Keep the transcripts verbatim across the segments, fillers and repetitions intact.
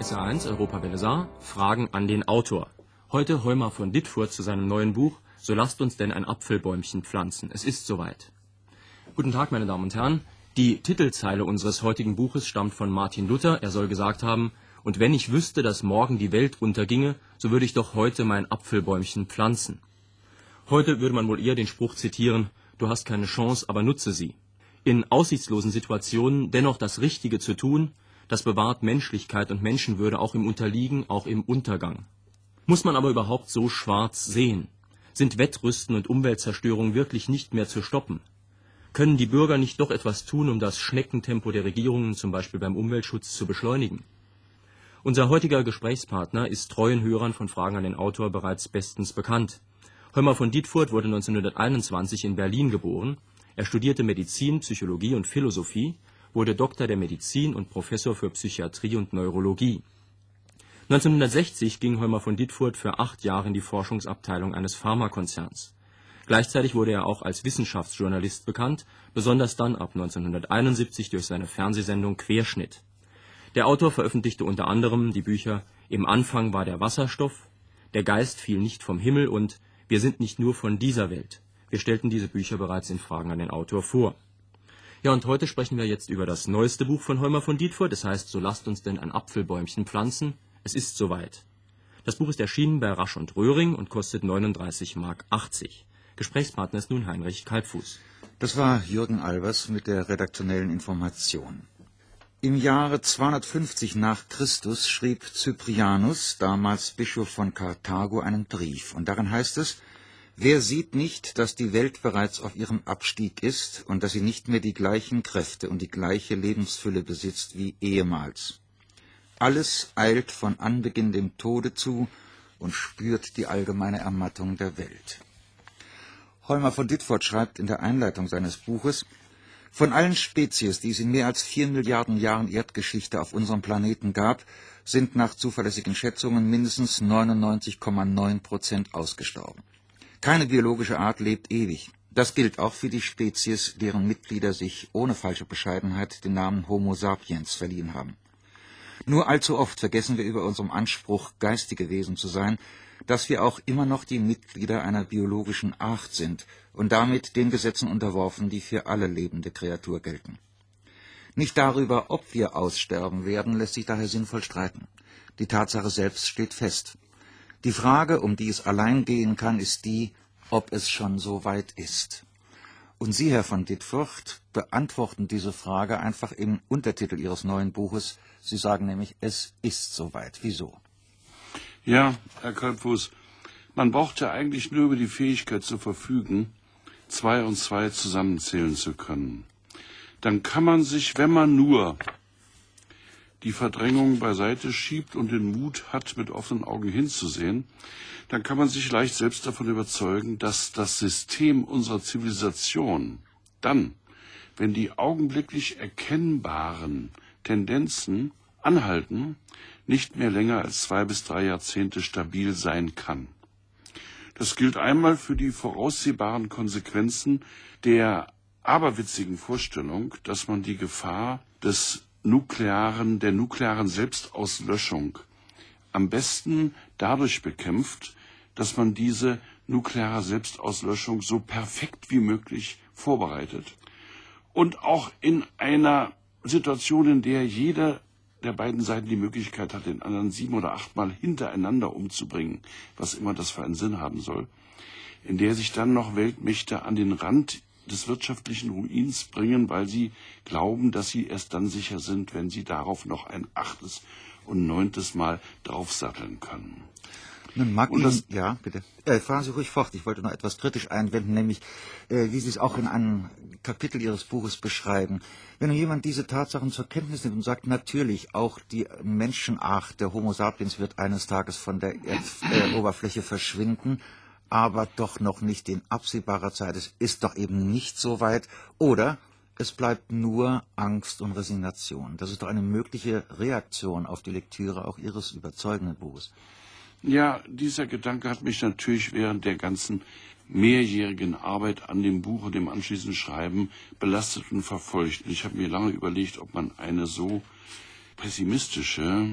S R eins Europawelle Saar, Fragen an den Autor. Heute Heumar von Dittfurt zu seinem neuen Buch So lasst uns denn ein Apfelbäumchen pflanzen. Es ist soweit. Guten Tag, meine Damen und Herren. Die Titelzeile unseres heutigen Buches stammt von Martin Luther. Er soll gesagt haben: Und wenn ich wüsste, dass morgen die Welt unterginge, so würde ich doch heute mein Apfelbäumchen pflanzen. Heute würde man wohl eher den Spruch zitieren: Du hast keine Chance, aber nutze sie. In aussichtslosen Situationen dennoch das Richtige zu tun, das bewahrt Menschlichkeit und Menschenwürde auch im Unterliegen, auch im Untergang. Muss man aber überhaupt so schwarz sehen? Sind Wettrüsten und Umweltzerstörung wirklich nicht mehr zu stoppen? Können die Bürger nicht doch etwas tun, um das Schneckentempo der Regierungen, zum Beispiel beim Umweltschutz, zu beschleunigen? Unser heutiger Gesprächspartner ist treuen Hörern von Fragen an den Autor bereits bestens bekannt. Heumar von Dittfurt wurde neunzehnhunderteinundzwanzig in Berlin geboren. Er studierte Medizin, Psychologie und Philosophie, wurde Doktor der Medizin und Professor für Psychiatrie und Neurologie. neunzehnhundertsechzig ging Heumar von Dittfurt für acht Jahre in die Forschungsabteilung eines Pharmakonzerns. Gleichzeitig wurde er auch als Wissenschaftsjournalist bekannt, besonders dann ab neunzehnhunderteinundsiebzig durch seine Fernsehsendung Querschnitt. Der Autor veröffentlichte unter anderem die Bücher Im Anfang war der Wasserstoff, Der Geist fiel nicht vom Himmel und Wir sind nicht nur von dieser Welt. Wir stellten diese Bücher bereits in Fragen an den Autor vor. Ja, und heute sprechen wir jetzt über das neueste Buch von Heumar von Dittfurt. Das heißt, so lasst uns denn ein Apfelbäumchen pflanzen. Es ist soweit. Das Buch ist erschienen bei Rasch und Röhring und kostet neununddreißig Mark achtzig. Gesprächspartner ist nun Heinrich Kalbfuß. Das war Jürgen Albers mit der redaktionellen Information. Im Jahre zweihundertfünfzig nach Christus schrieb Cyprianus, damals Bischof von Karthago, einen Brief. Und darin heißt es: Wer sieht nicht, dass die Welt bereits auf ihrem Abstieg ist und dass sie nicht mehr die gleichen Kräfte und die gleiche Lebensfülle besitzt wie ehemals? Alles eilt von Anbeginn dem Tode zu und spürt die allgemeine Ermattung der Welt. Heumar von Dittfurt schreibt in der Einleitung seines Buches: Von allen Spezies, die es in mehr als vier Milliarden Jahren Erdgeschichte auf unserem Planeten gab, sind nach zuverlässigen Schätzungen mindestens neunundneunzig Komma neun Prozent ausgestorben. Keine biologische Art lebt ewig. Das gilt auch für die Spezies, deren Mitglieder sich ohne falsche Bescheidenheit den Namen Homo sapiens verliehen haben. Nur allzu oft vergessen wir über unserem Anspruch, geistige Wesen zu sein, dass wir auch immer noch die Mitglieder einer biologischen Art sind und damit den Gesetzen unterworfen, die für alle lebende Kreatur gelten. Nicht darüber, ob wir aussterben werden, lässt sich daher sinnvoll streiten. Die Tatsache selbst steht fest. Die Frage, um die es allein gehen kann, ist die, ob es schon so weit ist. Und Sie, Herr von Dittfurt, beantworten diese Frage einfach im Untertitel Ihres neuen Buches. Sie sagen nämlich, es ist soweit. Wieso? Ja, Herr Kalbfuß, man braucht ja eigentlich nur über die Fähigkeit zu verfügen, zwei und zwei zusammenzählen zu können. Dann kann man sich, wenn man nur die Verdrängung beiseite schiebt und den Mut hat, mit offenen Augen hinzusehen, dann kann man sich leicht selbst davon überzeugen, dass das System unserer Zivilisation dann, wenn die augenblicklich erkennbaren Tendenzen anhalten, nicht mehr länger als zwei bis drei Jahrzehnte stabil sein kann. Das gilt einmal für die voraussehbaren Konsequenzen der aberwitzigen Vorstellung, dass man die Gefahr des nuklearen, der nuklearen Selbstauslöschung am besten dadurch bekämpft, dass man diese nukleare Selbstauslöschung so perfekt wie möglich vorbereitet. Und auch in einer Situation, in der jeder der beiden Seiten die Möglichkeit hat, den anderen sieben oder achtmal hintereinander umzubringen, was immer das für einen Sinn haben soll, in der sich dann noch Weltmächte an den Rand des wirtschaftlichen Ruins bringen, weil sie glauben, dass sie erst dann sicher sind, wenn sie darauf noch ein achtes und neuntes Mal draufsatteln können. Nun mag Und Ihnen, das, ja, bitte. Äh, fahren Sie ruhig fort. Ich wollte noch etwas kritisch einwenden, nämlich, äh, wie Sie es auch in einem Kapitel Ihres Buches beschreiben. Wenn nun jemand diese Tatsachen zur Kenntnis nimmt und sagt, natürlich, auch die Menschenart, der Homo sapiens wird eines Tages von der Erdoberfläche äh, verschwinden, aber doch noch nicht in absehbarer Zeit. Es ist doch eben nicht so weit. Oder es bleibt nur Angst und Resignation. Das ist doch eine mögliche Reaktion auf die Lektüre auch Ihres überzeugenden Buches. Ja, dieser Gedanke hat mich natürlich während der ganzen mehrjährigen Arbeit an dem Buch und dem anschließenden Schreiben belastet und verfolgt. Ich habe mir lange überlegt, ob man eine so pessimistische,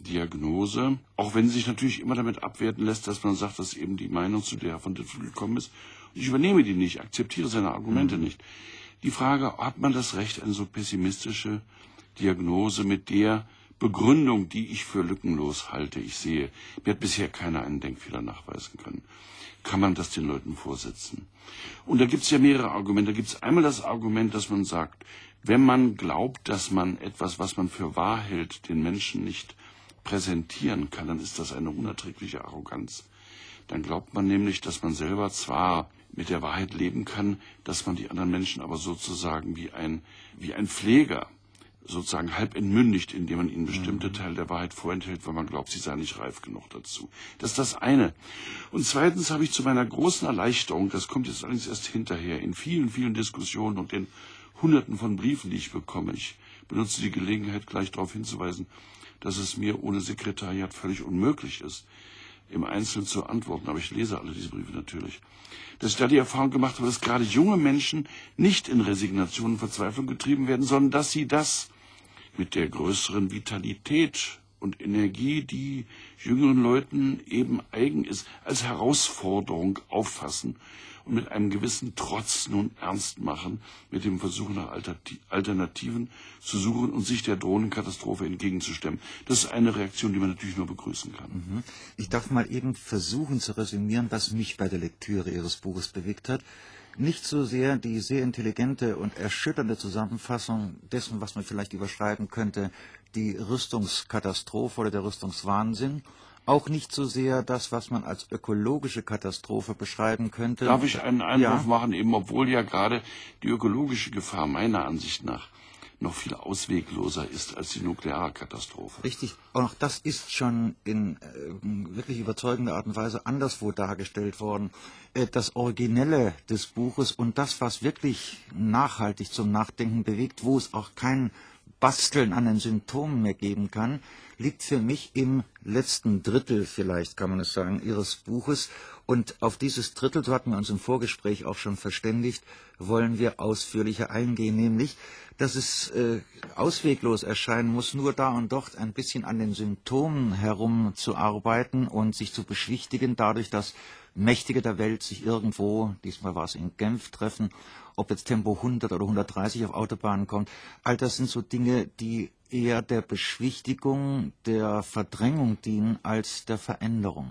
Diagnose, auch wenn sich natürlich immer damit abwerten lässt, dass man sagt, dass eben die Meinung, zu der er von Ditfurth gekommen ist, und ich übernehme die nicht, akzeptiere seine Argumente mhm. nicht. Die Frage, hat man das Recht, eine so pessimistische Diagnose mit der Begründung, die ich für lückenlos halte, ich sehe, mir hat bisher keiner einen Denkfehler nachweisen können, kann man das den Leuten vorsetzen. Und da gibt es ja mehrere Argumente. Da gibt es einmal das Argument, dass man sagt, wenn man glaubt, dass man etwas, was man für wahr hält, den Menschen nicht präsentieren kann, dann ist das eine unerträgliche Arroganz. Dann glaubt man nämlich, dass man selber zwar mit der Wahrheit leben kann, dass man die anderen Menschen aber sozusagen wie ein, wie ein Pfleger sozusagen halb entmündigt, indem man ihnen bestimmte Teile der Wahrheit vorenthält, weil man glaubt, sie seien nicht reif genug dazu. Das ist das eine. Und zweitens habe ich zu meiner großen Erleichterung, das kommt jetzt allerdings erst hinterher, in vielen, vielen Diskussionen und den Hunderten von Briefen, die ich bekomme, ich benutze die Gelegenheit, gleich darauf hinzuweisen, dass es mir ohne Sekretariat völlig unmöglich ist, im Einzelnen zu antworten, aber ich lese alle diese Briefe natürlich, dass ich da die Erfahrung gemacht habe, dass gerade junge Menschen nicht in Resignation und Verzweiflung getrieben werden, sondern dass sie das mit der größeren Vitalität und Energie, die jüngeren Leuten eben eigen ist, als Herausforderung auffassen und mit einem gewissen Trotz nun ernst machen, mit dem Versuch nach Alternativen zu suchen und sich der drohenden Katastrophe entgegenzustemmen. Das ist eine Reaktion, die man natürlich nur begrüßen kann. Ich darf mal eben versuchen zu resümieren, was mich bei der Lektüre Ihres Buches bewegt hat. Nicht so sehr die sehr intelligente und erschütternde Zusammenfassung dessen, was man vielleicht überschreiben könnte, die Rüstungskatastrophe oder der Rüstungswahnsinn, auch nicht so sehr das, was man als ökologische Katastrophe beschreiben könnte. Darf ich einen Einwurf ja. machen, eben obwohl ja gerade die ökologische Gefahr meiner Ansicht nach noch viel auswegloser ist als die nukleare Katastrophe. Richtig, auch das ist schon in äh, wirklich überzeugender Art und Weise anderswo dargestellt worden. Äh, das Originelle des Buches und das, was wirklich nachhaltig zum Nachdenken bewegt, wo es auch kein Basteln an den Symptomen mehr geben kann, liegt für mich im letzten Drittel, vielleicht kann man es sagen, Ihres Buches. Und auf dieses Drittel, so hatten wir uns im Vorgespräch auch schon verständigt, wollen wir ausführlicher eingehen, nämlich, dass es äh, ausweglos erscheinen muss, nur da und dort ein bisschen an den Symptomen herumzuarbeiten und sich zu beschwichtigen, dadurch, dass Mächtige der Welt sich irgendwo, diesmal war es in Genf, treffen, ob jetzt Tempo hundert oder hundertdreißig auf Autobahnen kommt. All das sind so Dinge, die eher der Beschwichtigung, der Verdrängung dienen als der Veränderung.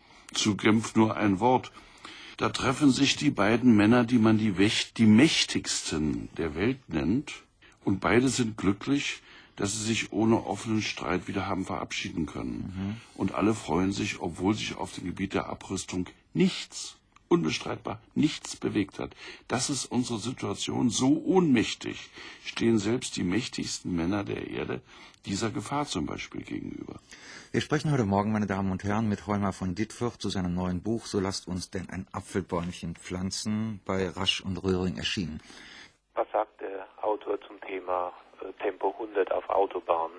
Zu Genf nur ein Wort. Da treffen sich die beiden Männer, die man die, Wächt, die mächtigsten der Welt nennt, und beide sind glücklich, dass sie sich ohne offenen Streit wieder haben verabschieden können. Mhm. Und alle freuen sich, obwohl sich auf dem Gebiet der Abrüstung nichts, unbestreitbar nichts bewegt hat. Das ist unsere Situation. So ohnmächtig stehen selbst die mächtigsten Männer der Erde dieser Gefahr zum Beispiel gegenüber. Wir sprechen heute Morgen, meine Damen und Herren, mit Hoymar von Ditfurth zu seinem neuen Buch »So lasst uns denn ein Apfelbäumchen pflanzen«, bei Rasch und Röhring erschienen. Was sagt der Autor zum Thema äh, Tempo hundert auf Autobahnen?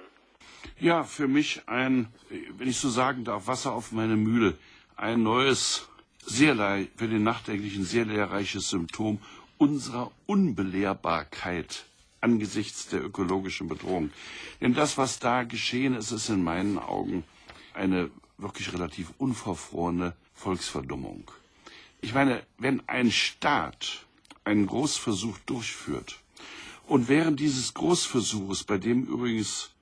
Ja, für mich ein, wenn ich so sagen darf, Wasser auf meine Mühle, ein neues, sehr für den Nachdenklichen sehr lehrreiches Symptom unserer Unbelehrbarkeit angesichts der ökologischen Bedrohung. Denn das, was da geschehen ist, ist in meinen Augen eine wirklich relativ unverfrorene Volksverdummung. Ich meine, wenn ein Staat einen Großversuch durchführt und während dieses Großversuches, bei dem übrigens,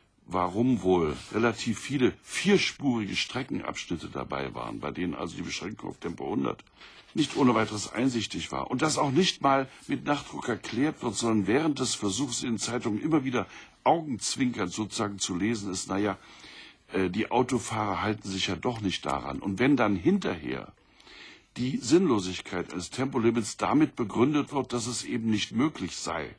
warum wohl, relativ viele vierspurige Streckenabschnitte dabei waren, bei denen also die Beschränkung auf Tempo hundert nicht ohne weiteres einsichtig war und das auch nicht mal mit Nachdruck erklärt wird, sondern während des Versuchs in Zeitungen immer wieder augenzwinkernd sozusagen zu lesen ist, naja, äh, die Autofahrer halten sich ja doch nicht daran. Und wenn dann hinterher die Sinnlosigkeit eines Tempolimits damit begründet wird, dass es eben nicht möglich sei,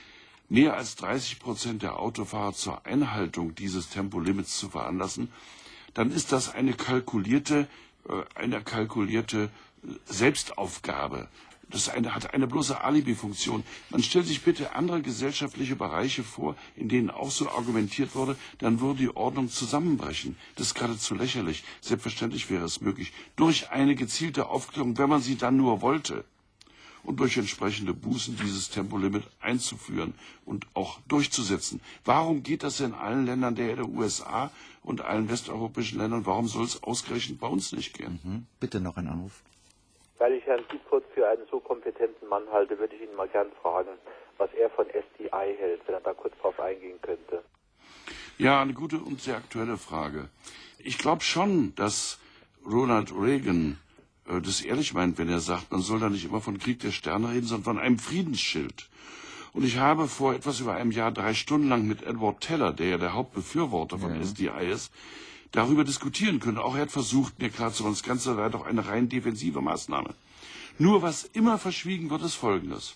mehr als dreißig Prozent der Autofahrer zur Einhaltung dieses Tempolimits zu veranlassen, dann ist das eine kalkulierte, äh, eine kalkulierte Selbstaufgabe. Das eine, hat eine bloße Alibi-Funktion. Man stellt sich bitte andere gesellschaftliche Bereiche vor, in denen auch so argumentiert wurde, dann würde die Ordnung zusammenbrechen. Das ist geradezu lächerlich. Selbstverständlich wäre es möglich. Durch eine gezielte Aufklärung, wenn man sie dann nur wollte. und durch entsprechende Bußen dieses Tempolimit einzuführen und auch durchzusetzen. Warum geht das in allen Ländern der, der U S A und allen westeuropäischen Ländern? Warum soll es ausgerechnet bei uns nicht gehen? Mhm. Bitte noch ein Anruf. Weil ich Herrn Dietfurt für einen so kompetenten Mann halte, würde ich ihn mal gern fragen, was er von S D I hält, wenn er da kurz drauf eingehen könnte. Ja, eine gute und sehr aktuelle Frage. Ich glaube schon, dass Ronald Reagan äh, das ehrlich meint, wenn er sagt, man soll da nicht immer von Krieg der Sterne reden, sondern von einem Friedensschild. Und ich habe vor etwas über einem Jahr drei Stunden lang mit Edward Teller, der ja der Hauptbefürworter von ja. S D I ist, darüber diskutieren können. Auch er hat versucht, mir klarzumachen, das Ganze sei doch eine rein defensive Maßnahme. Nur was immer verschwiegen wird, ist Folgendes.